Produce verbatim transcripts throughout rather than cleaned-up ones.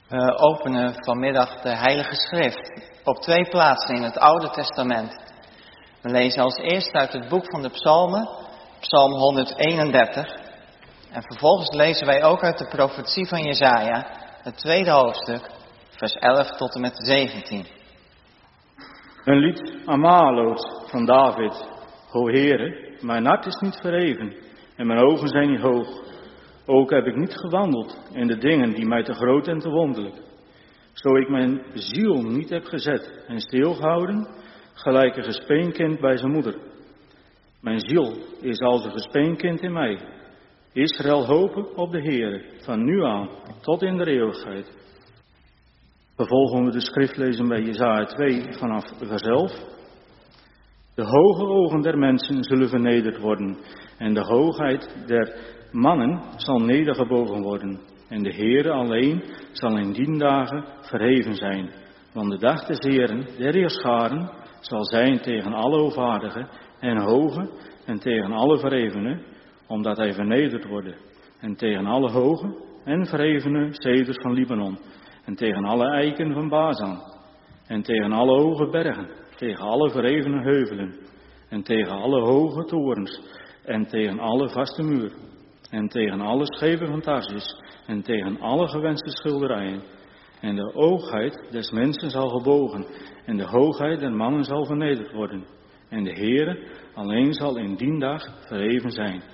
We openen vanmiddag de Heilige Schrift op twee plaatsen in het Oude Testament. We lezen als eerste uit het boek van de Psalmen, Psalm honderdeenendertig. En vervolgens lezen wij ook uit de profetie van Jesaja, het tweede hoofdstuk, vers elf tot en met zeventien. Een lied Amaloot van David. O Heere, mijn hart is niet verheven en mijn ogen zijn niet hoog. Ook heb ik niet gewandeld in de dingen die mij te groot en te wonderlijk. Zo ik mijn ziel niet heb gezet en stilgehouden, gelijk een gespeenkind bij zijn moeder. Mijn ziel is als een gespeenkind in mij. Israël hopen op de Heere, van nu aan tot in de eeuwigheid. Vervolgen we de schriftlezing bij Jesaja twee vanaf vers elf. De hoge ogen der mensen zullen vernederd worden en de hoogheid der mannen zal nedergebogen worden. En de Heere alleen zal in dien dagen verheven zijn. Want de dag des Heeren, der Heerscharen, zal zijn tegen alle hoogvaardigen en hogen en tegen alle verhevenen, omdat hij vernederd wordt. En tegen alle hoge en verhevene ceders van Libanon. En tegen alle eiken van Bazan. En tegen alle hoge bergen. Tegen alle verhevene heuvelen. En tegen alle hoge torens. En tegen alle vaste muur. En tegen alle schepen van Tarsis. En tegen alle gewenste schilderijen. En de oogheid des mensen zal gebogen. En de hoogheid der mannen zal vernederd worden. En de Heere alleen zal in dien dag verheven zijn.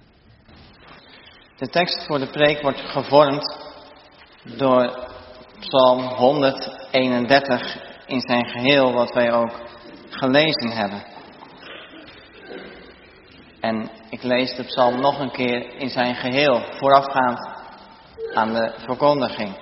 De tekst voor de preek wordt gevormd door Psalm honderdeenendertig in zijn geheel, wat wij ook gelezen hebben. En ik lees de psalm nog een keer in zijn geheel, voorafgaand aan de verkondiging.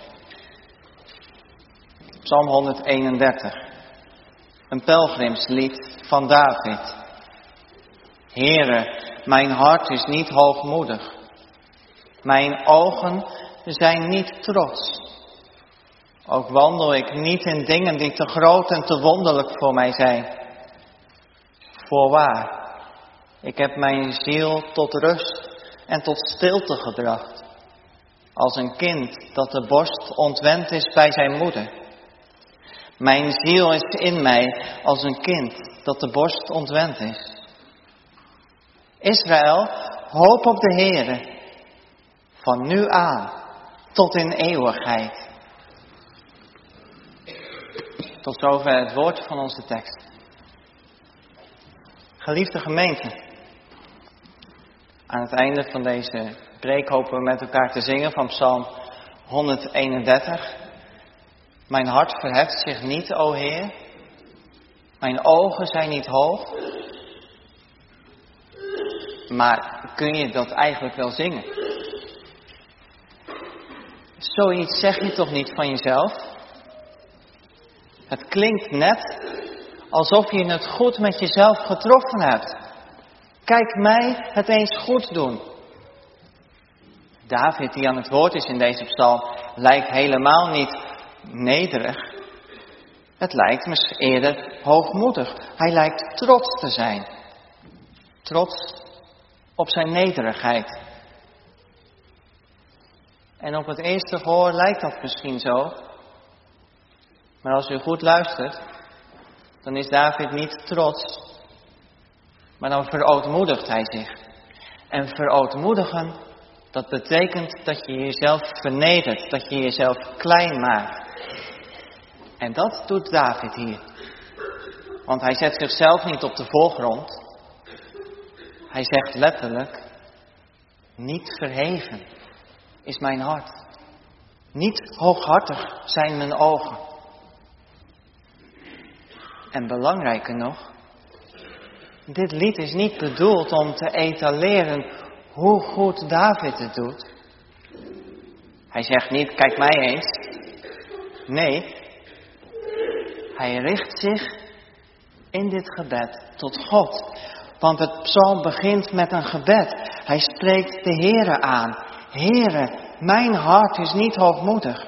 Psalm honderdeenendertig, een pelgrimslied van David. Heere, mijn hart is niet hoogmoedig. Mijn ogen zijn niet trots. Ook wandel ik niet in dingen die te groot en te wonderlijk voor mij zijn. Voorwaar, ik heb mijn ziel tot rust en tot stilte gebracht. Als een kind dat de borst ontwend is bij zijn moeder. Mijn ziel is in mij als een kind dat de borst ontwend is. Israël, hoop op de Heere. Van nu aan tot in eeuwigheid. Tot zover het woord van onze tekst. Geliefde gemeente, aan het einde van deze preek hopen we met elkaar te zingen van Psalm honderdeenendertig. Mijn hart verheft zich niet, o Heer. Mijn ogen zijn niet hoog. Maar kun je dat eigenlijk wel zingen? Zoiets zeg je toch niet van jezelf? Het klinkt net alsof je het goed met jezelf getroffen hebt. Kijk mij het eens goed doen. David, die aan het woord is in deze psalm, lijkt helemaal niet nederig. Het lijkt misschien eerder hoogmoedig. Hij lijkt trots te zijn. Trots op zijn nederigheid. En op het eerste gehoor lijkt dat misschien zo. Maar als u goed luistert, dan is David niet trots, maar dan verootmoedigt hij zich. En verootmoedigen, dat betekent dat je jezelf vernedert, dat je jezelf klein maakt. En dat doet David hier. Want hij zet zichzelf niet op de voorgrond. Hij zegt letterlijk, niet verheven is mijn hart. Niet hooghartig zijn mijn ogen. En belangrijker nog, dit lied is niet bedoeld om te etaleren hoe goed David het doet. Hij zegt niet, kijk mij eens. Nee, hij richt zich in dit gebed tot God. Want het psalm begint met een gebed. Hij spreekt de Heere aan. Heere, mijn hart is niet hoogmoedig.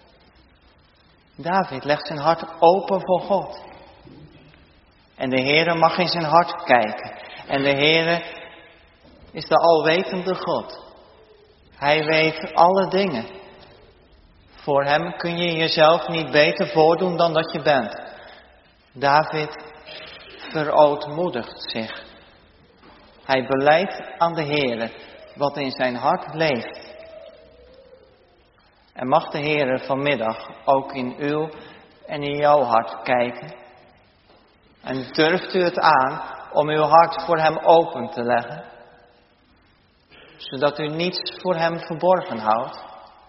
David legt zijn hart open voor God. En de Heere mag in zijn hart kijken. En de Heere is de alwetende God. Hij weet alle dingen. Voor hem kun je jezelf niet beter voordoen dan dat je bent. David verootmoedigt zich. Hij belijdt aan de Heere wat in zijn hart leeft. En mag de Heere vanmiddag ook in uw en in jouw hart kijken. En durft u het aan om uw hart voor hem open te leggen. Zodat u niets voor hem verborgen houdt.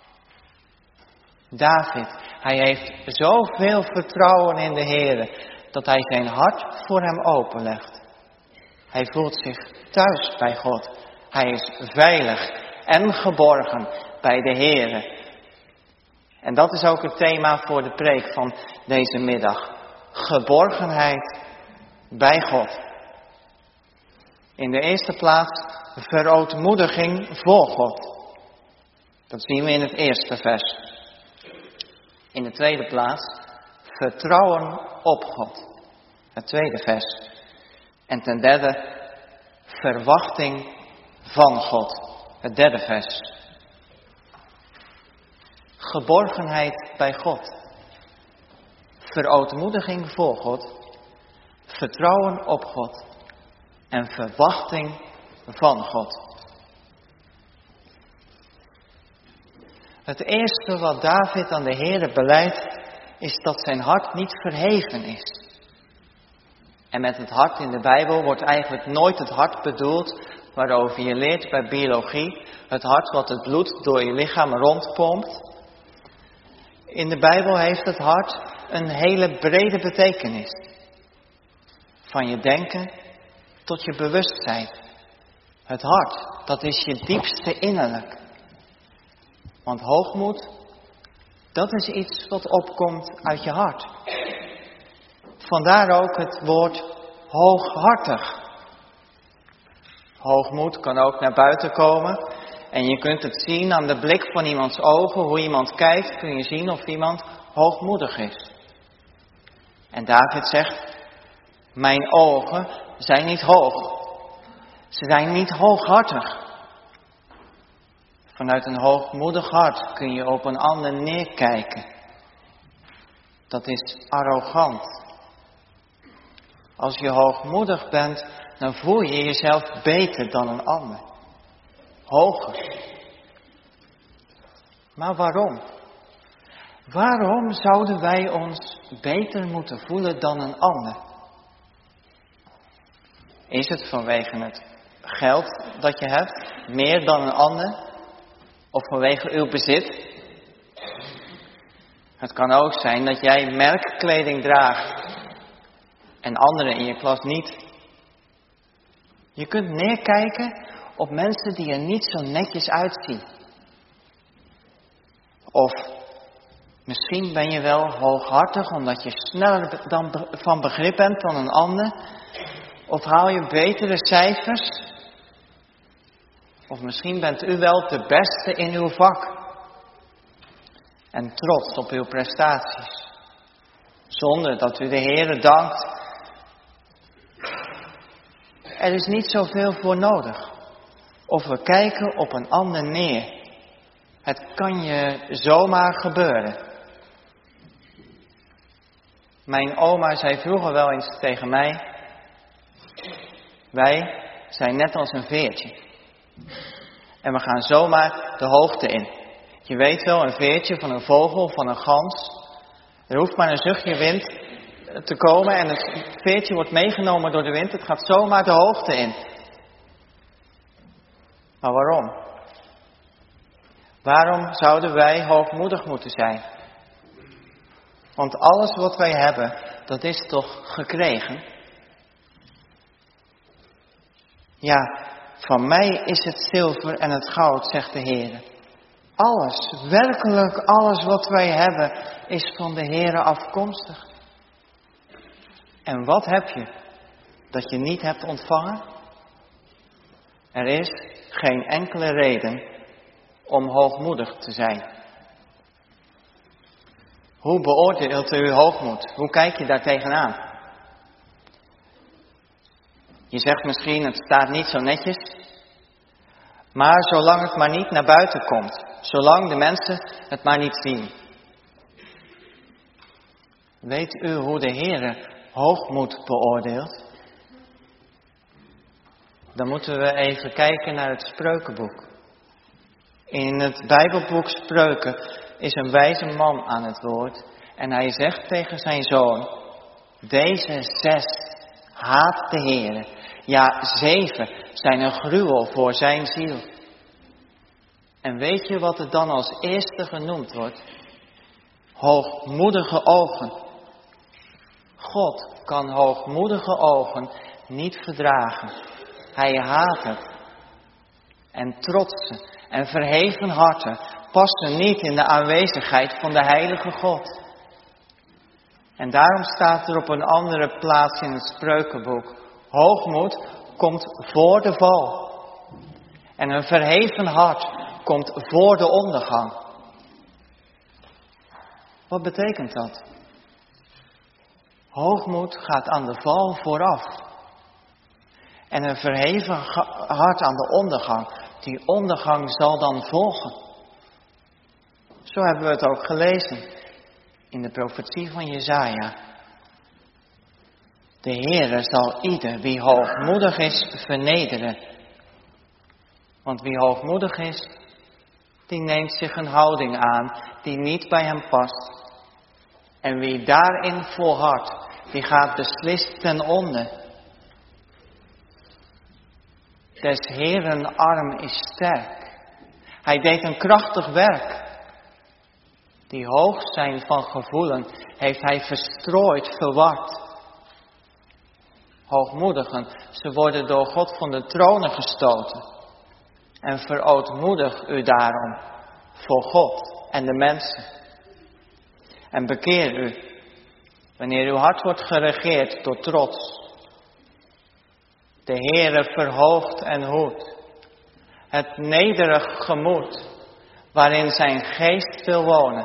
David, hij heeft zoveel vertrouwen in de Heere dat hij zijn hart voor hem openlegt. Hij voelt zich thuis bij God. Hij is veilig en geborgen bij de Heere. En dat is ook het thema voor de preek van deze middag. Geborgenheid bij God. In de eerste plaats verootmoediging voor God. Dat zien we in het eerste vers. In de tweede plaats vertrouwen op God. Het tweede vers. En ten derde verwachting van God. Het derde vers. Geborgenheid bij God. Verootmoediging voor God. Vertrouwen op God. En verwachting van God. Het eerste wat David aan de Heere belijdt, is dat zijn hart niet verheven is. En met het hart in de Bijbel wordt eigenlijk nooit het hart bedoeld waarover je leert bij biologie. Het hart wat het bloed door je lichaam rondpompt. In de Bijbel heeft het hart een hele brede betekenis. Van je denken tot je bewustzijn. Het hart, dat is je diepste innerlijk. Want hoogmoed, dat is iets wat opkomt uit je hart. Vandaar ook het woord hooghartig. Hoogmoed kan ook naar buiten komen. En je kunt het zien aan de blik van iemands ogen. Hoe iemand kijkt, kun je zien of iemand hoogmoedig is. En David zegt, mijn ogen zijn niet hoog. Ze zijn niet hooghartig. Vanuit een hoogmoedig hart kun je op een ander neerkijken. Dat is arrogant. Als je hoogmoedig bent, dan voel je jezelf beter dan een ander. Hoger. Maar waarom? Waarom zouden wij ons beter moeten voelen dan een ander? Is het vanwege het geld dat je hebt, meer dan een ander? Of vanwege uw bezit? Het kan ook zijn dat jij merkkleding draagt en anderen in je klas niet. Je kunt neerkijken op mensen die er niet zo netjes uitzien. Of misschien ben je wel hooghartig omdat je sneller dan van begrip bent dan een ander. Of haal je betere cijfers. Of misschien bent u wel de beste in uw vak. En trots op uw prestaties. Zonder dat u de Heere dankt. Er is niet zoveel voor nodig. Of we kijken op een ander neer. Het kan je zomaar gebeuren. Mijn oma zei vroeger wel eens tegen mij. Wij zijn net als een veertje. En we gaan zomaar de hoogte in. Je weet wel, een veertje van een vogel, van een gans. Er hoeft maar een zuchtje wind te komen en het veertje wordt meegenomen door de wind. Het gaat zomaar de hoogte in. Maar waarom? Waarom zouden wij hoogmoedig moeten zijn? Want alles wat wij hebben, dat is toch gekregen? Ja, van mij is het zilver en het goud, zegt de Heer. Alles, werkelijk alles wat wij hebben, is van de Heer afkomstig. En wat heb je dat je niet hebt ontvangen? Er is geen enkele reden om hoogmoedig te zijn. Hoe beoordeelt u hoogmoed? Hoe kijk je daar tegenaan? Je zegt misschien, het staat niet zo netjes. Maar zolang het maar niet naar buiten komt. Zolang de mensen het maar niet zien. Weet u hoe de Heere hoogmoed beoordeelt? Dan moeten we even kijken naar het Spreukenboek. In het Bijbelboek Spreuken is een wijze man aan het woord. En hij zegt tegen zijn zoon: deze zes haat de Heere. Ja, zeven zijn een gruwel voor zijn ziel. En weet je wat er dan als eerste genoemd wordt? Hoogmoedige ogen. God kan hoogmoedige ogen niet verdragen. Hij haat het. En trotse en verheven harten passen niet in de aanwezigheid van de heilige God. En daarom staat er op een andere plaats in het Spreukenboek: hoogmoed komt voor de val. En een verheven hart komt voor de ondergang. Wat betekent dat? Hoogmoed gaat aan de val vooraf. En een verheven hart aan de ondergang. Die ondergang zal dan volgen. Zo hebben we het ook gelezen in de profetie van Jesaja. De Heere zal ieder wie hoogmoedig is vernederen. Want wie hoogmoedig is, die neemt zich een houding aan die niet bij hem past. En wie daarin volhardt, die gaat beslist ten onder. Des Heeren arm is sterk. Hij deed een krachtig werk. Die hoog zijn van gevoelen heeft hij verstrooid, verward. Hoogmoedigen, ze worden door God van de tronen gestoten. En verootmoedig u daarom voor God en de mensen. En bekeer u, wanneer uw hart wordt geregeerd door trots. De Heere verhoogt en hoedt het nederig gemoed, waarin zijn geest wil wonen.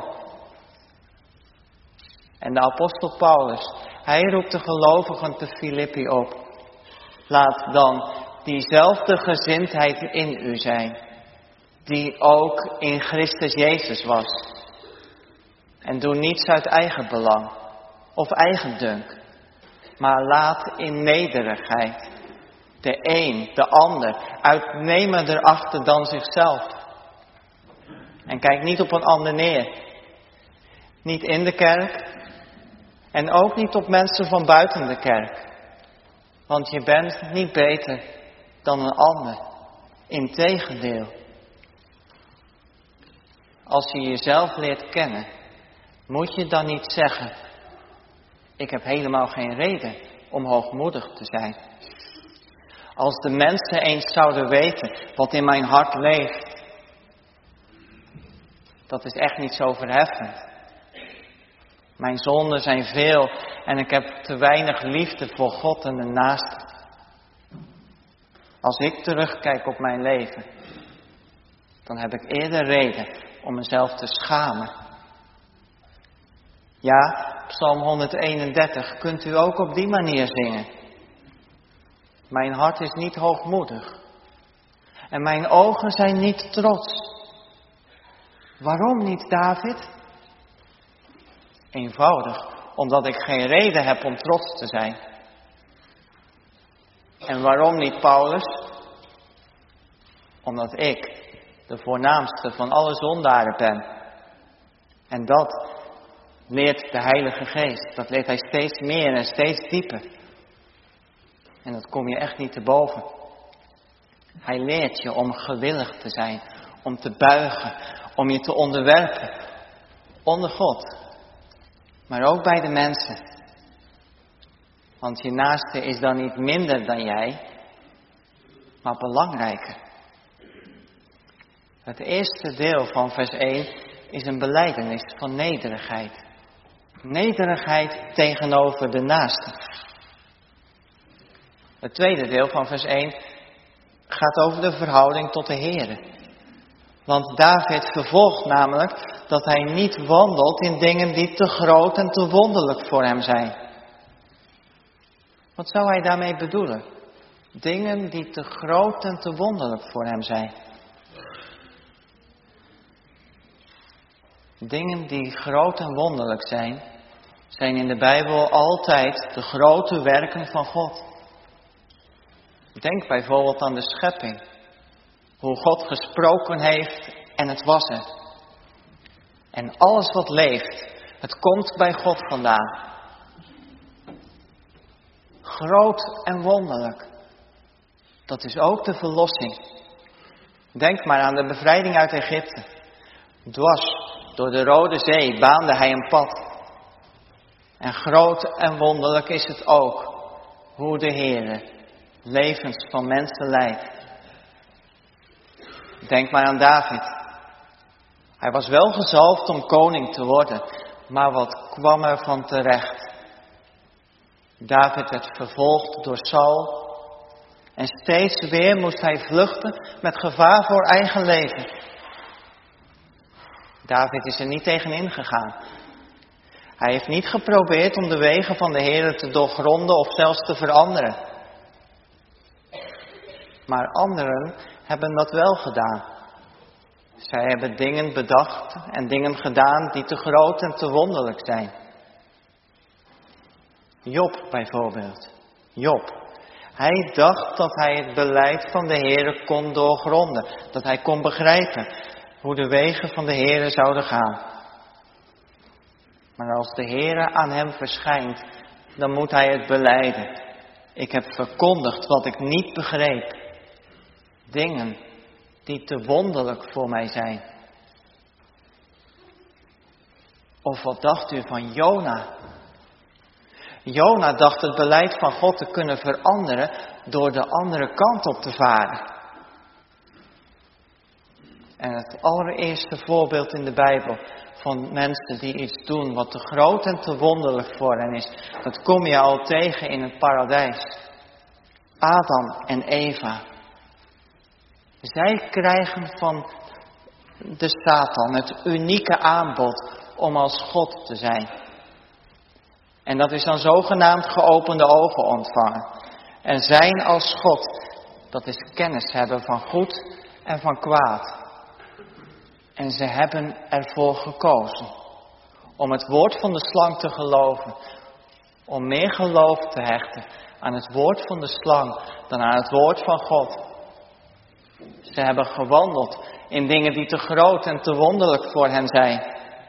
En de apostel Paulus, hij roept de gelovigen te Filippi op: laat dan diezelfde gezindheid in u zijn, die ook in Christus Jezus was. En doe niets uit eigen belang of eigendunk, maar laat in nederigheid de een, de ander, uitnemender achter dan zichzelf. En kijk niet op een ander neer. Niet in de kerk en ook niet op mensen van buiten de kerk. Want je bent niet beter dan een ander. Integendeel. Als je jezelf leert kennen, moet je dan niet zeggen: ik heb helemaal geen reden om hoogmoedig te zijn. Als de mensen eens zouden weten wat in mijn hart leeft, dat is echt niet zo verheffend. Mijn zonden zijn veel en ik heb te weinig liefde voor God en de naaste. Als ik terugkijk op mijn leven, dan heb ik eerder reden om mezelf te schamen. Ja, Psalm honderdeenendertig kunt u ook op die manier zingen. Mijn hart is niet hoogmoedig. En mijn ogen zijn niet trots. Waarom niet, David? Eenvoudig, omdat ik geen reden heb om trots te zijn. En waarom niet, Paulus? Omdat ik de voornaamste van alle zondaren ben. En dat leert de Heilige Geest. Dat leert hij steeds meer en steeds dieper. En dat kom je echt niet te boven. Hij leert je om gewillig te zijn, om te buigen, om je te onderwerpen onder God. Maar ook bij de mensen. Want je naaste is dan niet minder dan jij, maar belangrijker. Het eerste deel van vers één is een belijdenis van nederigheid. Nederigheid tegenover de naaste. Het tweede deel van vers één gaat over de verhouding tot de Heere. Want David vervolgt namelijk dat hij niet wandelt in dingen die te groot en te wonderlijk voor hem zijn. Wat zou hij daarmee bedoelen? Dingen die te groot en te wonderlijk voor hem zijn. Dingen die groot en wonderlijk zijn, zijn in de Bijbel altijd de grote werken van God. Denk bijvoorbeeld aan de schepping. Hoe God gesproken heeft en het was er. En alles wat leeft, het komt bij God vandaan. Groot en wonderlijk. Dat is ook de verlossing. Denk maar aan de bevrijding uit Egypte. Dwars door de Rode Zee baande hij een pad. En groot en wonderlijk is het ook hoe de Heere levens van mensen leidt. Denk maar aan David. Hij was wel gezalfd om koning te worden, maar wat kwam er van terecht? David werd vervolgd door Saul en steeds weer moest hij vluchten met gevaar voor eigen leven. David is er niet tegenin gegaan. Hij heeft niet geprobeerd om de wegen van de Heere te doorgronden of zelfs te veranderen. Maar anderen hebben dat wel gedaan. Zij hebben dingen bedacht en dingen gedaan die te groot en te wonderlijk zijn. Job bijvoorbeeld. Job. Hij dacht dat hij het beleid van de Heere kon doorgronden. Dat hij kon begrijpen hoe de wegen van de Heere zouden gaan. Maar als de Heere aan hem verschijnt, dan moet hij het belijden. Ik heb verkondigd wat ik niet begreep. Dingen die te wonderlijk voor mij zijn. Of wat dacht u van Jona? Jona dacht het beleid van God te kunnen veranderen door de andere kant op te varen. En het allereerste voorbeeld in de Bijbel van mensen die iets doen wat te groot en te wonderlijk voor hen is, dat kom je al tegen in het paradijs. Adam en Eva. Zij krijgen van de Satan het unieke aanbod om als God te zijn. En dat is dan zogenaamd geopende ogen ontvangen. En zijn als God, dat is kennis hebben van goed en van kwaad. En ze hebben ervoor gekozen om het woord van de slang te geloven. Om meer geloof te hechten aan het woord van de slang dan aan het woord van God. Ze hebben gewandeld in dingen die te groot en te wonderlijk voor hen zijn.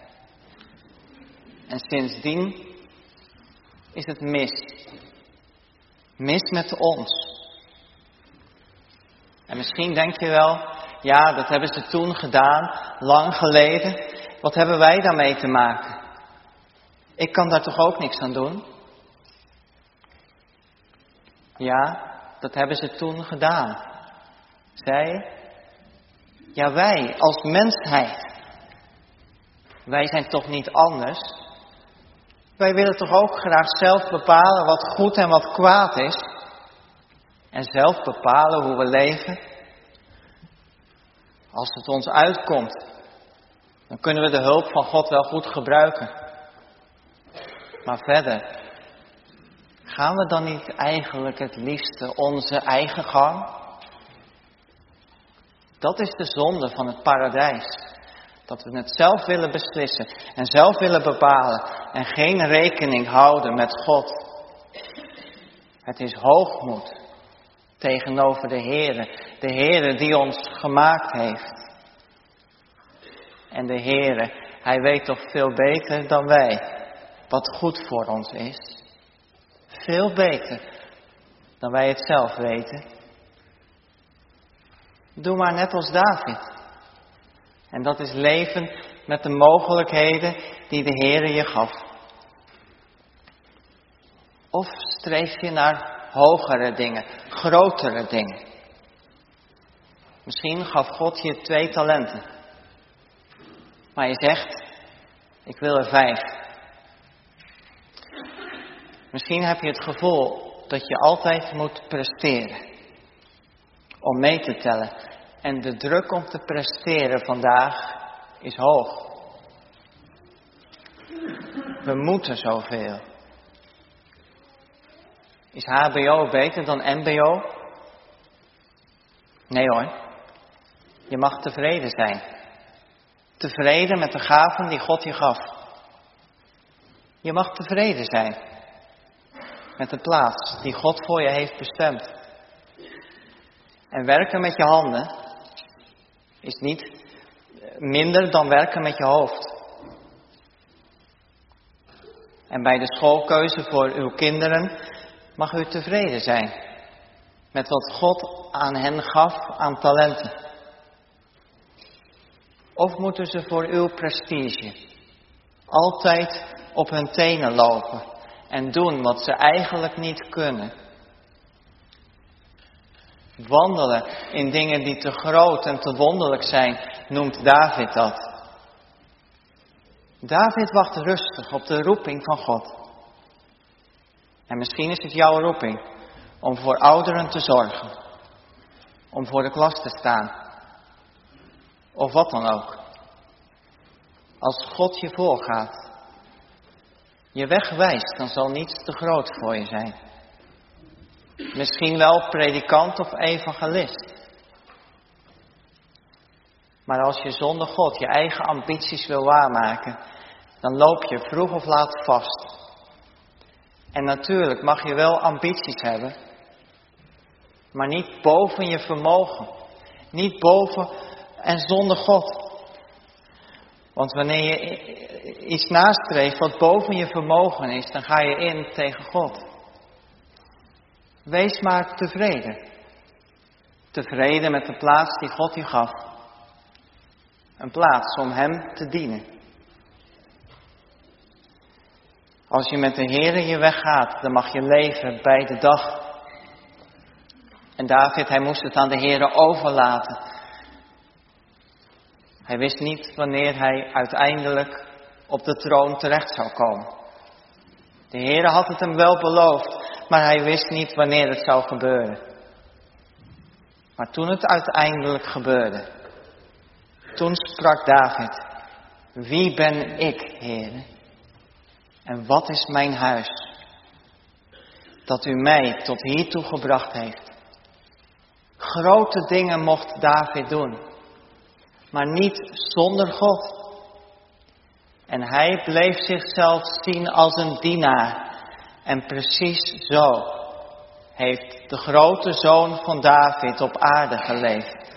En sindsdien is het mis. Mis met ons. En misschien denk je wel, ja, dat hebben ze toen gedaan, lang geleden. Wat hebben wij daarmee te maken? Ik kan daar toch ook niks aan doen? Ja, dat hebben ze toen gedaan. Zij? Ja, wij als mensheid. Wij zijn toch niet anders? Wij willen toch ook graag zelf bepalen wat goed en wat kwaad is? En zelf bepalen hoe we leven? Als het ons uitkomt, dan kunnen we de hulp van God wel goed gebruiken. Maar verder, gaan we dan niet eigenlijk het liefste onze eigen gang? Dat is de zonde van het paradijs. Dat we het zelf willen beslissen en zelf willen bepalen en geen rekening houden met God. Het is hoogmoed tegenover de Heere, de Heere die ons gemaakt heeft. En de Heere, Hij weet toch veel beter dan wij wat goed voor ons is. Veel beter dan wij het zelf weten. Doe maar net als David. En dat is leven met de mogelijkheden die de Heere je gaf. Of streef je naar hogere dingen, grotere dingen. Misschien gaf God je twee talenten. Maar je zegt, ik wil er vijf. Misschien heb je het gevoel dat je altijd moet presteren. Om mee te tellen. En de druk om te presteren vandaag is hoog. We moeten zoveel. Is H B O beter dan M B O? Nee hoor. Je mag tevreden zijn. Tevreden met de gaven die God je gaf. Je mag tevreden zijn met de plaats die God voor je heeft bestemd. En werken met je handen is niet minder dan werken met je hoofd. En bij de schoolkeuze voor uw kinderen mag u tevreden zijn met wat God aan hen gaf aan talenten. Of moeten ze voor uw prestige altijd op hun tenen lopen en doen wat ze eigenlijk niet kunnen? Wandelen in dingen die te groot en te wonderlijk zijn, noemt David dat. David wacht rustig op de roeping van God. En misschien is het jouw roeping om voor ouderen te zorgen. Om voor de klas te staan. Of wat dan ook. Als God je voorgaat, je weg wijst, dan zal niets te groot voor je zijn. Misschien wel predikant of evangelist. Maar als je zonder God je eigen ambities wil waarmaken, dan loop je vroeg of laat vast. En natuurlijk mag je wel ambities hebben, maar niet boven je vermogen. Niet boven en zonder God. Want wanneer je iets nastreeft wat boven je vermogen is, dan ga je in tegen God. Wees maar tevreden. Tevreden met de plaats die God je gaf. Een plaats om Hem te dienen. Als je met de Heere je weg gaat, dan mag je leven bij de dag. En David, hij moest het aan de Heere overlaten. Hij wist niet wanneer hij uiteindelijk op de troon terecht zou komen. De Heere had het hem wel beloofd, maar hij wist niet wanneer het zou gebeuren. Maar toen het uiteindelijk gebeurde, toen sprak David: wie ben ik, Heere? En wat is mijn huis? Dat u mij tot hiertoe gebracht heeft. Grote dingen mocht David doen, maar niet zonder God. En hij bleef zichzelf zien als een dienaar. En precies zo heeft de grote zoon van David op aarde geleefd.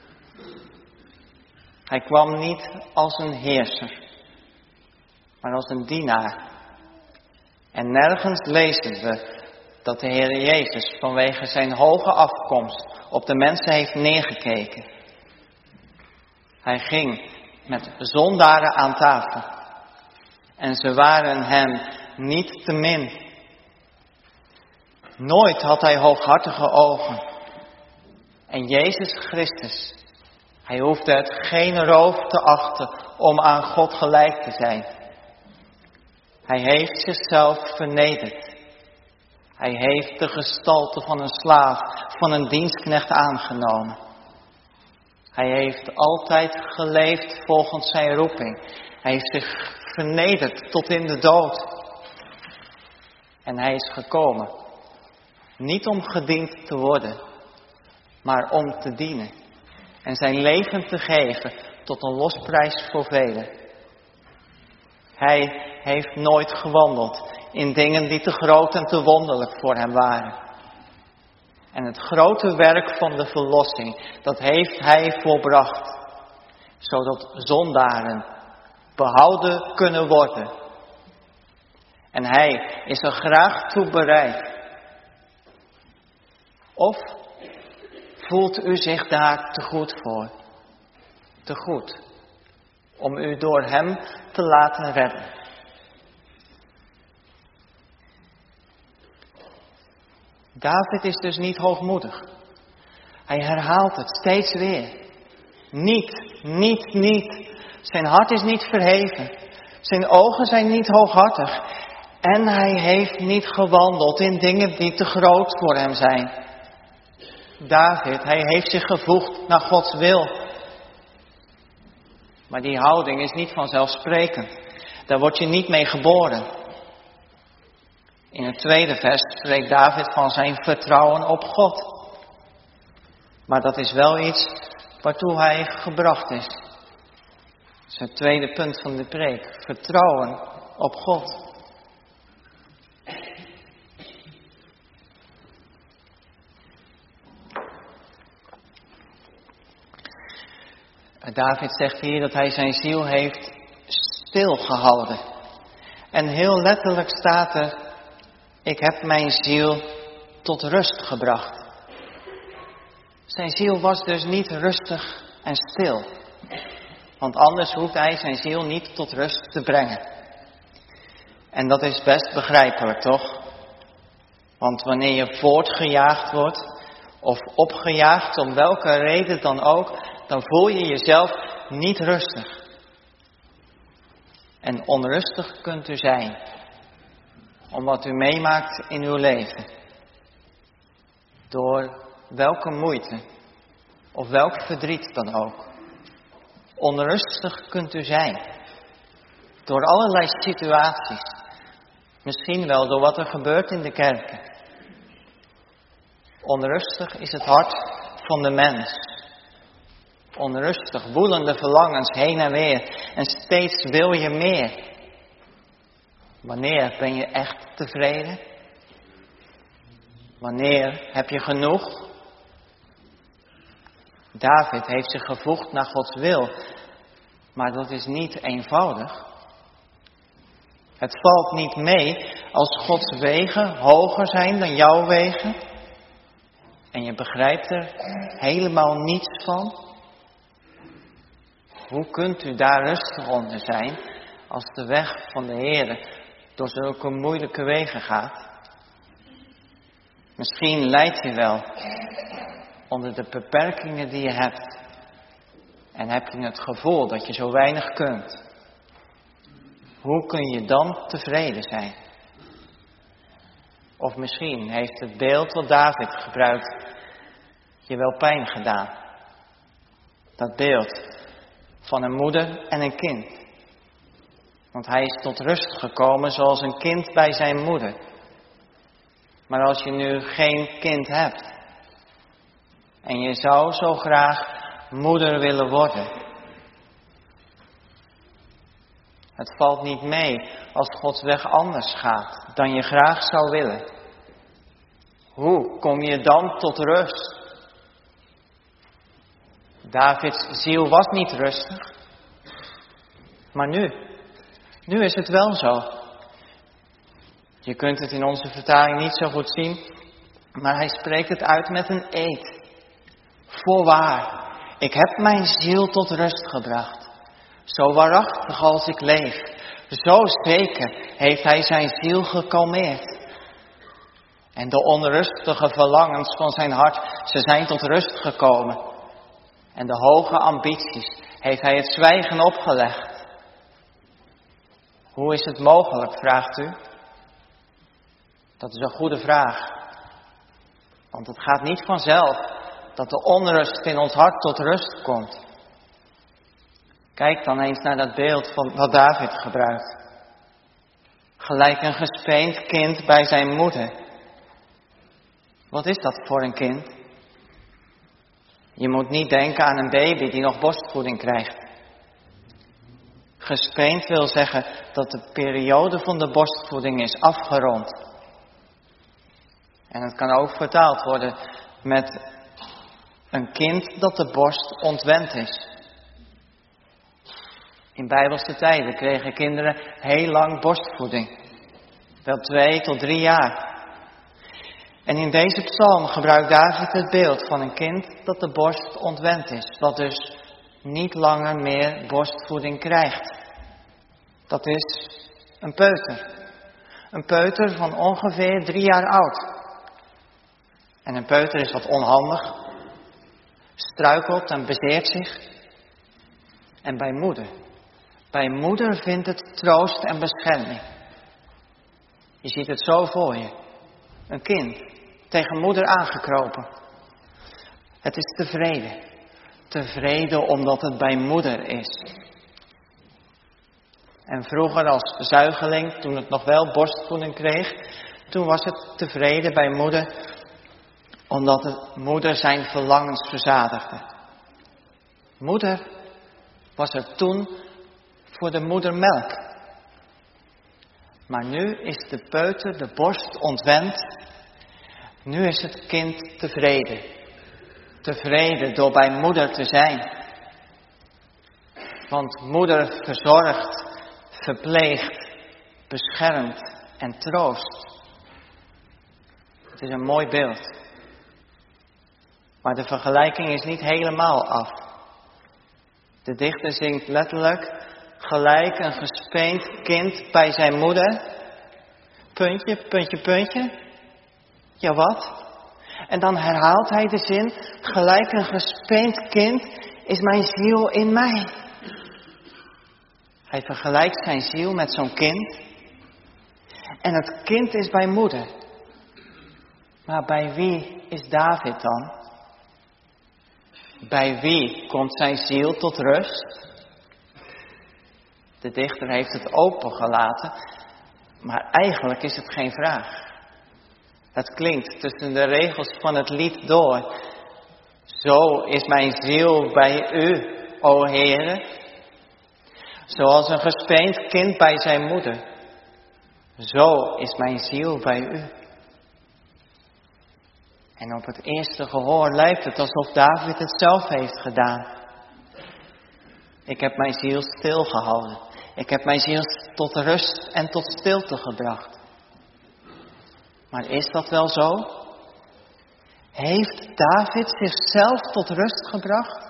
Hij kwam niet als een heerser, maar als een dienaar. En nergens lezen we dat de Heer Jezus vanwege zijn hoge afkomst op de mensen heeft neergekeken. Hij ging met zondaren aan tafel. En ze waren hem niet te min. Nooit had hij hooghartige ogen. En Jezus Christus, hij hoefde het geen roof te achten om aan God gelijk te zijn. Hij heeft zichzelf vernederd. Hij heeft de gestalte van een slaaf, van een dienstknecht aangenomen. Hij heeft altijd geleefd volgens zijn roeping. Hij heeft zich vernederd tot in de dood. En hij is gekomen, niet om gediend te worden, maar om te dienen. En zijn leven te geven tot een losprijs voor velen. Hij heeft nooit gewandeld in dingen die te groot en te wonderlijk voor hem waren. En het grote werk van de verlossing, dat heeft hij volbracht. Zodat zondaren behouden kunnen worden. En hij is er graag toe bereid. Of voelt u zich daar te goed voor? Te goed om u door hem te laten redden. David is dus niet hoogmoedig. Hij herhaalt het steeds weer. Niet, niet, niet. Zijn hart is niet verheven. Zijn ogen zijn niet hooghartig. En hij heeft niet gewandeld in dingen die te groot voor hem zijn. David, hij heeft zich gevoegd naar Gods wil. Maar die houding is niet vanzelfsprekend. Daar word je niet mee geboren. In het tweede vers spreekt David van zijn vertrouwen op God. Maar dat is wel iets waartoe hij gebracht is. Dat is het tweede punt van de preek. Vertrouwen op God. David zegt hier dat hij zijn ziel heeft stilgehouden. En heel letterlijk staat er, ik heb mijn ziel tot rust gebracht. Zijn ziel was dus niet rustig en stil. Want anders hoeft hij zijn ziel niet tot rust te brengen. En dat is best begrijpelijk, toch? Want wanneer je voortgejaagd wordt of opgejaagd, om welke reden dan ook, dan voel je jezelf niet rustig. En onrustig kunt u zijn, om wat u meemaakt in uw leven. Door welke moeite of welk verdriet dan ook. Onrustig kunt u zijn, door allerlei situaties. Misschien wel door wat er gebeurt in de kerken. Onrustig is het hart van de mens. Onrustig, woelende verlangens heen en weer. En steeds wil je meer. Wanneer ben je echt tevreden? Wanneer heb je genoeg? David heeft zich gevoegd naar Gods wil. Maar dat is niet eenvoudig. Het valt niet mee als Gods wegen hoger zijn dan jouw wegen. En je begrijpt er helemaal niets van. Hoe kunt u daar rustig onder zijn als de weg van de Heer door zulke moeilijke wegen gaat? Misschien lijd je wel onder de beperkingen die je hebt. En heb je het gevoel dat je zo weinig kunt. Hoe kun je dan tevreden zijn? Of misschien heeft het beeld wat David gebruikt je wel pijn gedaan. Dat beeld van een moeder en een kind. Want hij is tot rust gekomen zoals een kind bij zijn moeder. Maar als je nu geen kind hebt en je zou zo graag moeder willen worden. Het valt niet mee als Gods weg anders gaat dan je graag zou willen. Hoe kom je dan tot rust? Davids ziel was niet rustig. Maar nu, nu is het wel zo. Je kunt het in onze vertaling niet zo goed zien, maar hij spreekt het uit met een eed. Voorwaar, ik heb mijn ziel tot rust gebracht. Zo waarachtig als ik leef, zo zeker heeft hij zijn ziel gekalmeerd. En de onrustige verlangens van zijn hart, ze zijn tot rust gekomen. En de hoge ambities heeft hij het zwijgen opgelegd. Hoe is het mogelijk, vraagt u? Dat is een goede vraag. Want het gaat niet vanzelf dat de onrust in ons hart tot rust komt. Kijk dan eens naar dat beeld van wat David gebruikt. Gelijk een gespeend kind bij zijn moeder. Wat is dat voor een kind? Je moet niet denken aan een baby die nog borstvoeding krijgt. Gespeend wil zeggen dat de periode van de borstvoeding is afgerond. En het kan ook vertaald worden met een kind dat de borst ontwend is. In bijbelse tijden kregen kinderen heel lang borstvoeding. Wel twee tot drie jaar. En in deze psalm gebruikt David het beeld van een kind dat de borst ontwend is. Dat dus niet langer meer borstvoeding krijgt. Dat is een peuter. Een peuter van ongeveer drie jaar oud. En een peuter is wat onhandig. Struikelt en bezeert zich. En bij moeder. Bij moeder vindt het troost en bescherming. Je ziet het zo voor je. Een kind. Tegen moeder aangekropen. Het is tevreden. Tevreden omdat het bij moeder is. En vroeger als zuigeling, toen het nog wel borstvoeding kreeg, toen was het tevreden bij moeder, omdat de moeder zijn verlangens verzadigde. Moeder was er toen voor de moedermelk. Maar nu is de peuter de borst ontwend. Nu is het kind tevreden. Tevreden door bij moeder te zijn. Want moeder verzorgt, verpleegt, beschermt en troost. Het is een mooi beeld. Maar de vergelijking is niet helemaal af. De dichter zingt letterlijk, gelijk een gespeend kind bij zijn moeder. Puntje, puntje, puntje. Ja, wat? En dan herhaalt hij de zin, gelijk een gespeend kind is mijn ziel in mij. Hij vergelijkt zijn ziel met zo'n kind. En het kind is bij moeder. Maar bij wie is David dan? Bij wie komt zijn ziel tot rust? De dichter heeft het opengelaten, maar eigenlijk is het geen vraag. Het klinkt tussen de regels van het lied door. Zo is mijn ziel bij u, o Heere. Zoals een gespeend kind bij zijn moeder. Zo is mijn ziel bij u. En op het eerste gehoor lijkt het alsof David het zelf heeft gedaan. Ik heb mijn ziel stilgehouden. Ik heb mijn ziel tot rust en tot stilte gebracht. Maar is dat wel zo? Heeft David zichzelf tot rust gebracht?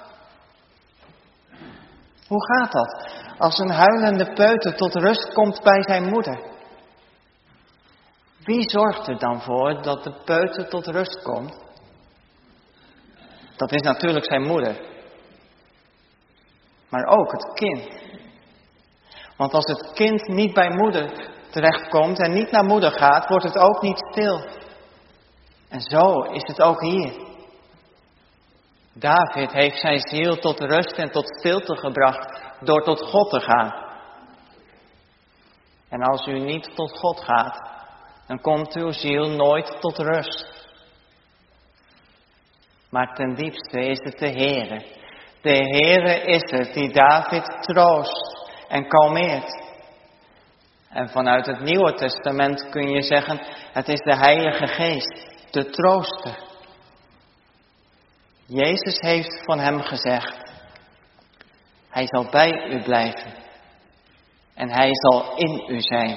Hoe gaat dat als een huilende peuter tot rust komt bij zijn moeder? Wie zorgt er dan voor dat de peuter tot rust komt? Dat is natuurlijk zijn moeder. Maar ook het kind. Want als het kind niet bij moeder terechtkomt en niet naar moeder gaat, wordt het ook niet stil. En zo is het ook hier. David heeft zijn ziel tot rust en tot stilte gebracht door tot God te gaan. En als u niet tot God gaat, dan komt uw ziel nooit tot rust. Maar ten diepste is het de Heere. De Heere is het die David troost en kalmeert. En vanuit het Nieuwe Testament kun je zeggen, het is de Heilige Geest, de trooster. Jezus heeft van hem gezegd, hij zal bij u blijven en hij zal in u zijn.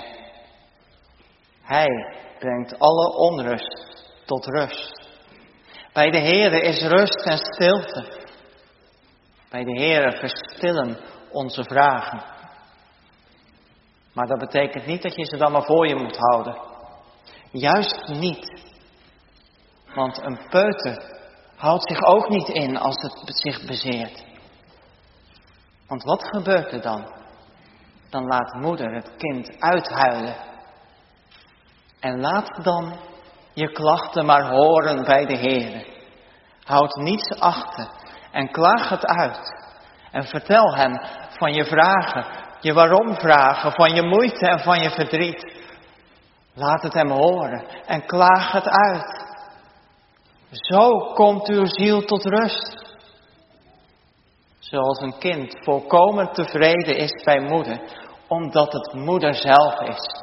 Hij brengt alle onrust tot rust. Bij de Heere is rust en stilte. Bij de Heere verstillen onze vragen. Maar dat betekent niet dat je ze dan maar voor je moet houden. Juist niet. Want een peuter houdt zich ook niet in als het zich bezeert. Want wat gebeurt er dan? Dan laat moeder het kind uithuilen. En laat dan je klachten maar horen bij de Heere. Houd niets achter en klaag het uit. En vertel hem van je vragen, je waarom vragen, van je moeite en van je verdriet. Laat het hem horen en klaag het uit. Zo komt uw ziel tot rust. Zoals een kind volkomen tevreden is bij moeder, omdat het moeder zelf is.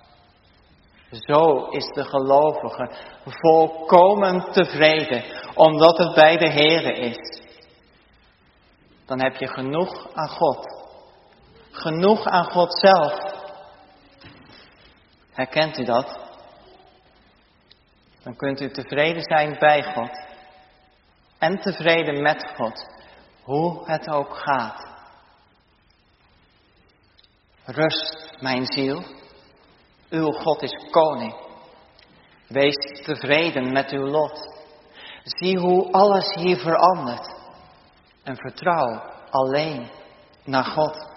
Zo is de gelovige volkomen tevreden, omdat het bij de Heere is. Dan heb je genoeg aan God. Genoeg aan God zelf. Herkent u dat? Dan kunt u tevreden zijn bij God. En tevreden met God. Hoe het ook gaat. Rust, mijn ziel. Uw God is koning. Wees tevreden met uw lot. Zie hoe alles hier verandert. En vertrouw alleen naar God.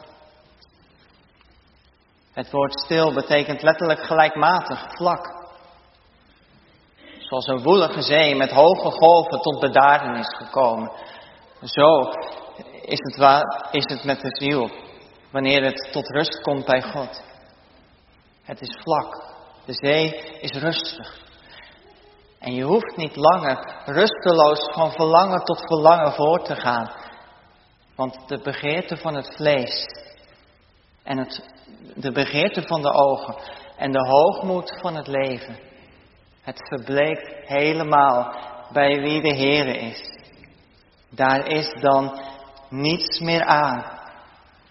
Het woord stil betekent letterlijk gelijkmatig, vlak. Zoals een woelige zee met hoge golven tot bedaren is gekomen. Zo is het, waar, is het met de ziel, wanneer het tot rust komt bij God. Het is vlak. De zee is rustig. En je hoeft niet langer rusteloos van verlangen tot verlangen voor te gaan. Want de begeerte van het vlees en het, de begeerte van de ogen en de hoogmoed van het leven. Het verbleekt helemaal bij wie de Heere is. Daar is dan niets meer aan.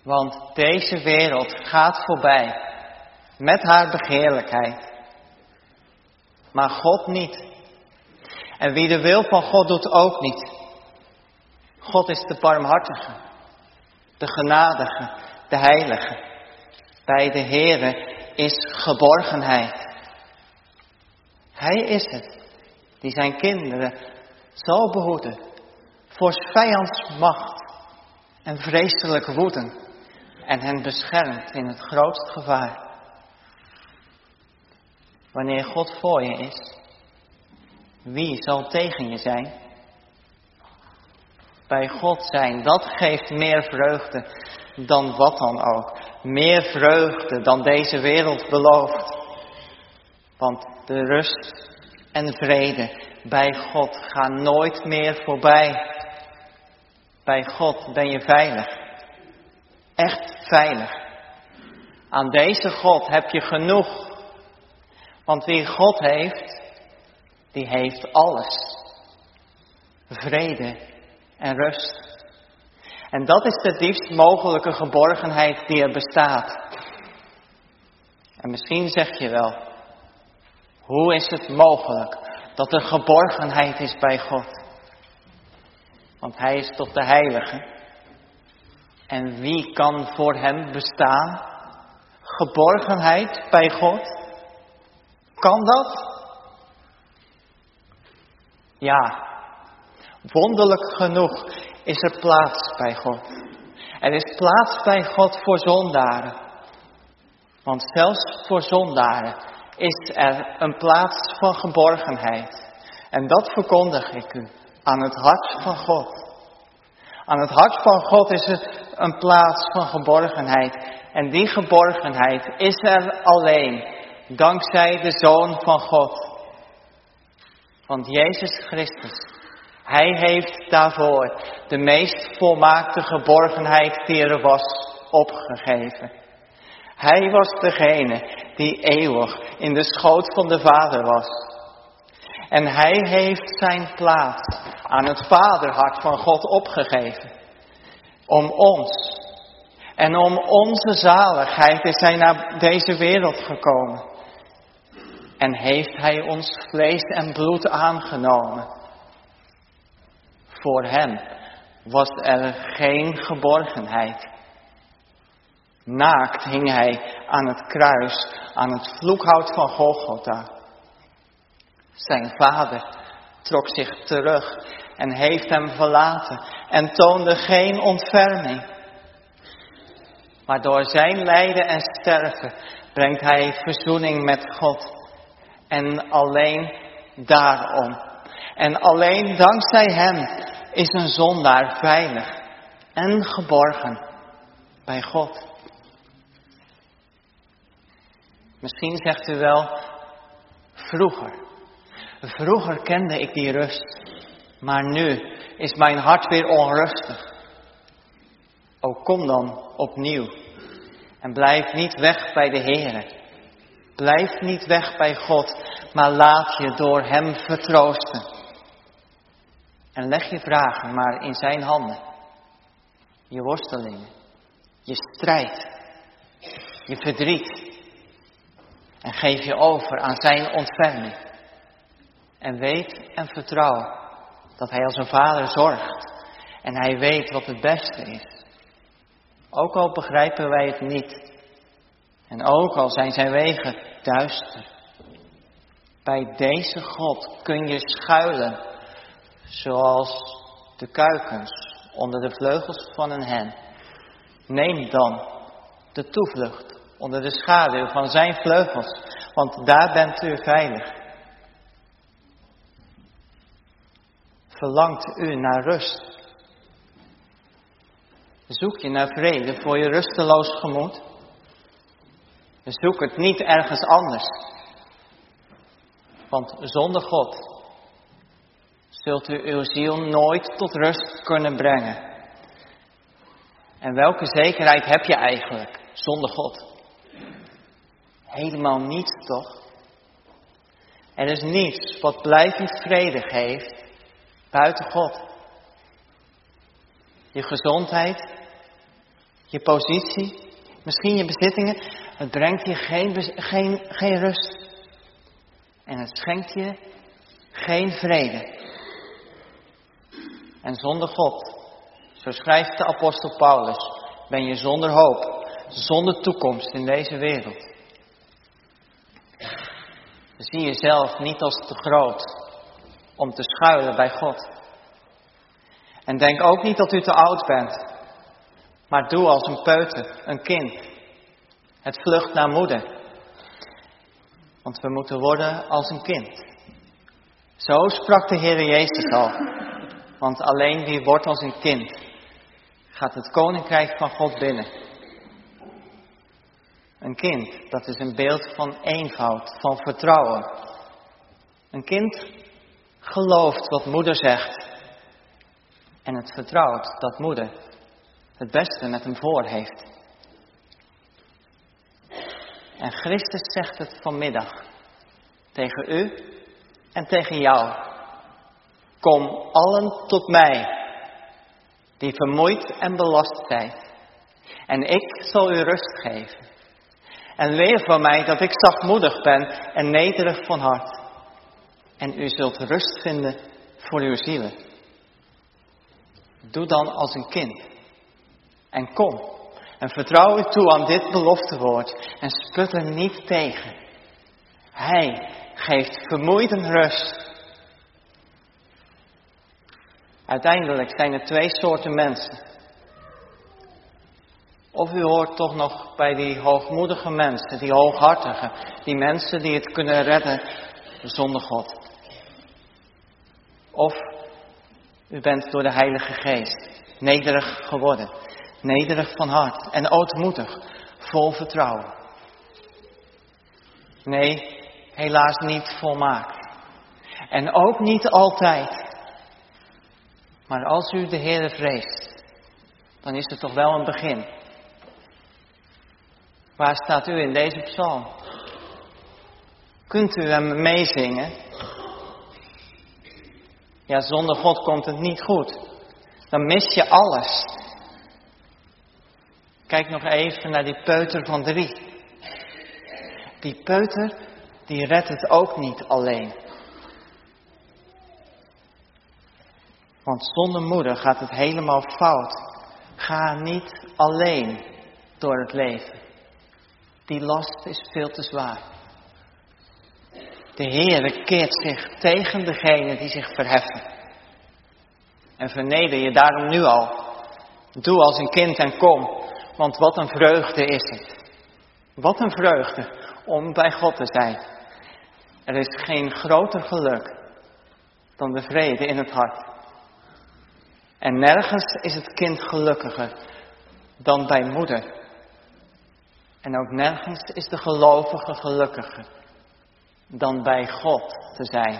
Want deze wereld gaat voorbij met haar begeerlijkheid. Maar God niet. En wie de wil van God doet ook niet. God is de barmhartige, de genadige, de heilige. Bij de Heere is geborgenheid. Hij is het die zijn kinderen zal behoeden voor 's vijands macht en vreselijk woeden en hen beschermt in het grootst gevaar. Wanneer God voor je is, wie zal tegen je zijn? Bij God zijn, dat geeft meer vreugde dan wat dan ook. Meer vreugde dan deze wereld belooft. Want de rust en vrede bij God gaan nooit meer voorbij. Bij God ben je veilig. Echt veilig. Aan deze God heb je genoeg. Want wie God heeft, die heeft alles. Vrede en rust. En dat is de diepst mogelijke geborgenheid die er bestaat. En misschien zeg je wel, hoe is het mogelijk dat er geborgenheid is bij God? Want hij is toch de heilige. En wie kan voor hem bestaan? Geborgenheid bij God? Kan dat? Ja, wonderlijk genoeg is er plaats bij God. Er is plaats bij God voor zondaren. Want zelfs voor zondaren is er een plaats van geborgenheid. En dat verkondig ik u aan het hart van God. Aan het hart van God is er een plaats van geborgenheid. En die geborgenheid is er alleen dankzij de Zoon van God. Want Jezus Christus, hij heeft daarvoor de meest volmaakte geborgenheid die er was opgegeven. Hij was degene die eeuwig in de schoot van de Vader was. En hij heeft zijn plaats aan het vaderhart van God opgegeven. Om ons en om onze zaligheid is hij naar deze wereld gekomen. En heeft hij ons vlees en bloed aangenomen. Voor hem was er geen geborgenheid. Naakt hing hij aan het kruis, aan het vloekhout van Golgotha. Zijn vader trok zich terug en heeft hem verlaten en toonde geen ontferming. Maar door zijn lijden en sterven brengt hij verzoening met God. En alleen daarom. En alleen dankzij hem is een zondaar veilig en geborgen bij God. Misschien zegt u wel, vroeger. Vroeger kende ik die rust. Maar nu is mijn hart weer onrustig. O, kom dan opnieuw. En blijf niet weg bij de Heere. Blijf niet weg bij God, maar laat je door hem vertroosten. En leg je vragen maar in zijn handen. Je worstelingen, je strijd, je verdriet. En geef je over aan zijn ontferming. En weet en vertrouw dat hij als een vader zorgt. En hij weet wat het beste is. Ook al begrijpen wij het niet. En ook al zijn zijn wegen duister. Bij deze God kun je schuilen. Zoals de kuikens onder de vleugels van een hen. Neem dan de toevlucht onder de schaduw van zijn vleugels. Want daar bent u veilig. Verlangt u naar rust? Zoek je naar vrede voor je rusteloos gemoed? Zoek het niet ergens anders. Want zonder God zult u uw ziel nooit tot rust kunnen brengen. En welke zekerheid heb je eigenlijk zonder God? Helemaal niets, toch? Er is niets wat blijvend vrede geeft buiten God. Je gezondheid, je positie, misschien je bezittingen. Het brengt je geen, bez- geen, geen rust. En het schenkt je geen vrede. En zonder God, zo schrijft de apostel Paulus, ben je zonder hoop, zonder toekomst in deze wereld. Zie jezelf niet als te groot om te schuilen bij God. En denk ook niet dat u te oud bent, maar doe als een peuter, een kind. Het vlucht naar moeder. Want we moeten worden als een kind. Zo sprak de Heer Jezus al. Want alleen wie wordt als een kind, gaat het koninkrijk van God binnen. Een kind, dat is een beeld van eenvoud, van vertrouwen. Een kind gelooft wat moeder zegt. En het vertrouwt dat moeder het beste met hem voor heeft. En Christus zegt het vanmiddag tegen u en tegen jou. Kom allen tot mij, die vermoeid en belast zijn. En ik zal u rust geven. En leer van mij dat ik zachtmoedig ben en nederig van hart. En u zult rust vinden voor uw zielen. Doe dan als een kind. En kom. En vertrouw u toe aan dit beloftewoord. En sput er niet tegen. Hij geeft vermoeiden rust. Uiteindelijk zijn er twee soorten mensen. Of u hoort toch nog bij die hoogmoedige mensen, die hooghartigen, die mensen die het kunnen redden zonder God. Of u bent door de Heilige Geest nederig geworden, nederig van hart en ootmoedig, vol vertrouwen. Nee, helaas niet volmaakt. En ook niet altijd. Maar als u de Heere vreest, dan is het toch wel een begin. Waar staat u in deze psalm? Kunt u hem meezingen? Ja, zonder God komt het niet goed. Dan mis je alles. Kijk nog even naar die peuter van drie. Die peuter, die redt het ook niet alleen. Want zonder moeder gaat het helemaal fout. Ga niet alleen door het leven. Die last is veel te zwaar. De Heere keert zich tegen degenen die zich verheffen. En verneder je daarom nu al. Doe als een kind en kom. Want wat een vreugde is het. Wat een vreugde om bij God te zijn. Er is geen groter geluk dan de vrede in het hart. En nergens is het kind gelukkiger dan bij moeder. En ook nergens is de gelovige gelukkiger dan bij God te zijn.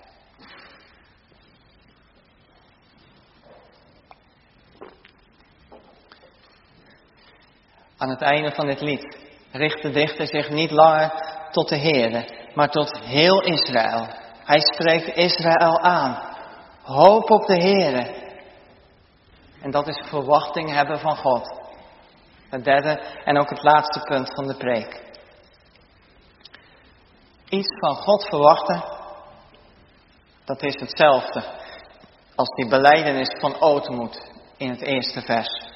Aan het einde van dit lied richt de dichter zich niet langer tot de Heere, maar tot heel Israël. Hij spreekt Israël aan. Hoop op de Heere. En dat is verwachting hebben van God. Het derde en ook het laatste punt van de preek. Iets van God verwachten, dat is hetzelfde als die belijdenis van ootmoed in het eerste vers.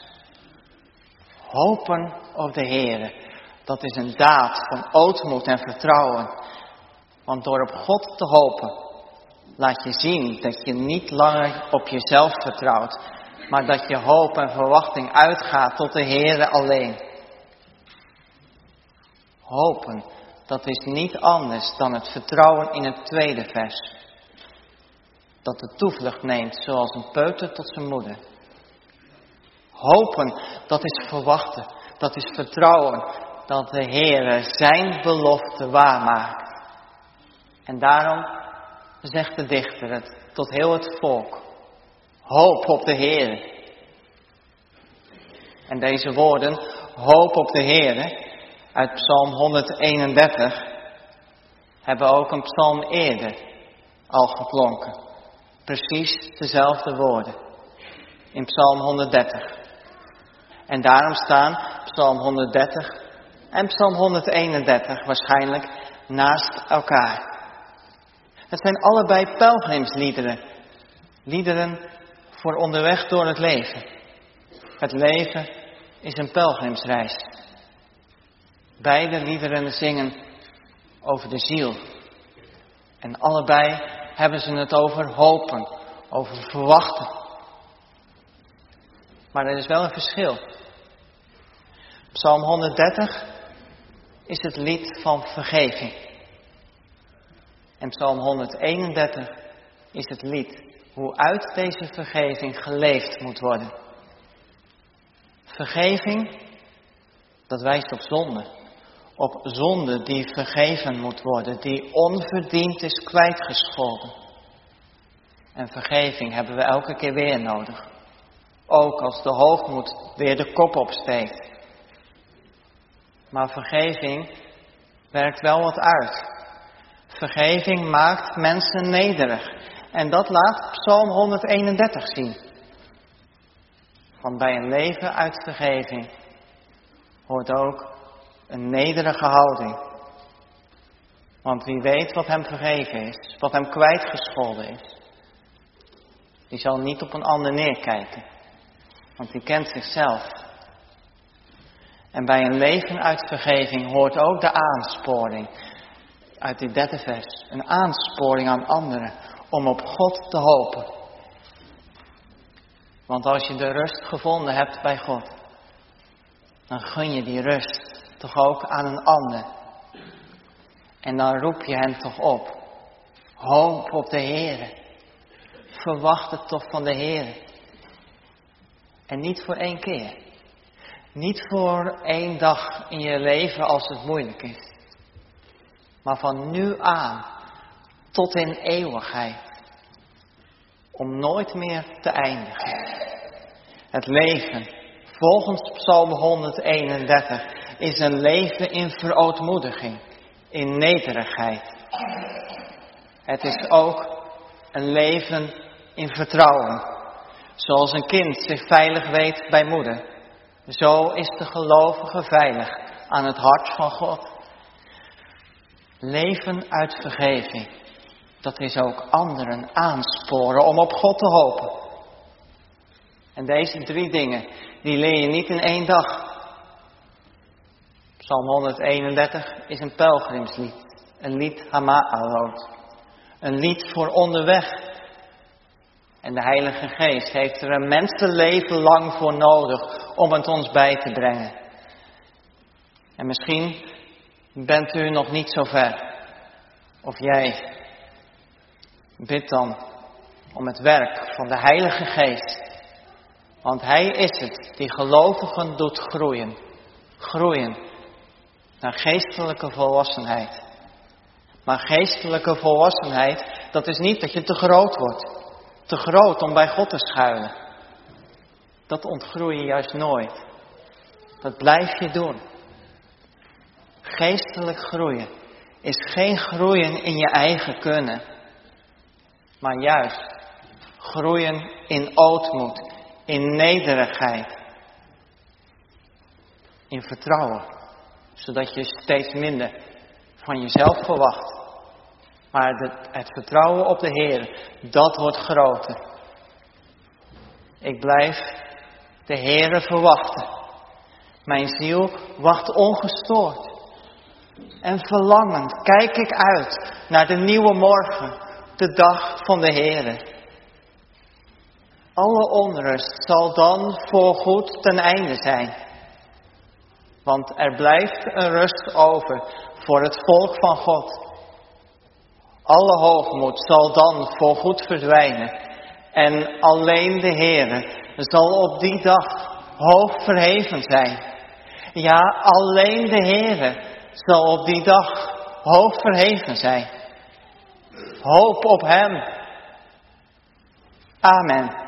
Hopen op de Heere, dat is een daad van ootmoed en vertrouwen. Want door op God te hopen, laat je zien dat je niet langer op jezelf vertrouwt, maar dat je hoop en verwachting uitgaat tot de Heere alleen. Hopen, dat is niet anders dan het vertrouwen in het tweede vers. Dat de toevlucht neemt zoals een peuter tot zijn moeder. Hopen, dat is verwachten, dat is vertrouwen dat de Heere zijn belofte waarmaakt. En daarom zegt de dichter het tot heel het volk. Hoop op de Heere. En deze woorden, hoop op de Heere, uit Psalm honderdeenendertig, hebben ook een psalm eerder al geklonken. Precies dezelfde woorden. In Psalm honderddertig. En daarom staan Psalm honderddertig en Psalm honderdeenendertig waarschijnlijk naast elkaar. Het zijn allebei pelgrimsliederen. Liederen voor onderweg door het leven. Het leven is een pelgrimsreis. Beide liederen zingen over de ziel. En allebei hebben ze het over hopen, over verwachten. Maar er is wel een verschil. Psalm honderddertig is het lied van vergeving. En Psalm honderdeenendertig is het lied hoe uit deze vergeving geleefd moet worden. Vergeving, dat wijst op zonde. Op zonde die vergeven moet worden, die onverdiend is kwijtgescholden. En vergeving hebben we elke keer weer nodig. Ook als de hoogmoed weer de kop opsteekt. Maar vergeving werkt wel wat uit. Vergeving maakt mensen nederig. En dat laat Psalm honderdeenendertig zien. Want bij een leven uit vergeving hoort ook een nederige houding. Want wie weet wat hem vergeven is, wat hem kwijtgescholden is, die zal niet op een ander neerkijken. Want die kent zichzelf. En bij een leven uit vergeving hoort ook de aansporing. Uit dit derde vers. Een aansporing aan anderen om op God te hopen. Want als je de rust gevonden hebt bij God, dan gun je die rust toch ook aan een ander. En dan roep je hem toch op. Hoop op de Heere. Verwacht het toch van de Heere. En niet voor één keer. Niet voor één dag in je leven als het moeilijk is. Maar van nu aan tot in eeuwigheid. Om nooit meer te eindigen. Het leven, volgens Psalm honderdeenendertig, is een leven in verootmoediging, in nederigheid. Het is ook een leven in vertrouwen. Zoals een kind zich veilig weet bij moeder, zo is de gelovige veilig aan het hart van God. Leven uit vergeving, dat is ook anderen aansporen om op God te hopen. En deze drie dingen, die leer je niet in één dag. Psalm honderdeenendertig is een pelgrimslied, een lied Hama'alot, een lied voor onderweg. En de Heilige Geest heeft er een mensenleven lang voor nodig om het ons bij te brengen. En misschien bent u nog niet zo ver. Of jij. Bid dan om het werk van de Heilige Geest. Want Hij is het die gelovigen doet groeien. Groeien naar geestelijke volwassenheid. Maar geestelijke volwassenheid, dat is niet dat je te groot wordt. Te groot om bij God te schuilen. Dat ontgroei je juist nooit. Dat blijf je doen. Geestelijk groeien is geen groeien in je eigen kunnen. Maar juist groeien in ootmoed, in nederigheid. In vertrouwen. Zodat je steeds minder van jezelf verwacht. Maar de, het vertrouwen op de Heer, dat wordt groter. Ik blijf de Heere verwachten. Mijn ziel wacht ongestoord. En verlangend kijk ik uit naar de nieuwe morgen, de dag van de Heere. Alle onrust zal dan voorgoed ten einde zijn. Want er blijft een rust over voor het volk van God. Alle hoogmoed zal dan voorgoed verdwijnen. En alleen de Heere zal op die dag hoog verheven zijn. Ja, alleen de Heere zal op die dag hoog verheven zijn. Hoop op Hem. Amen.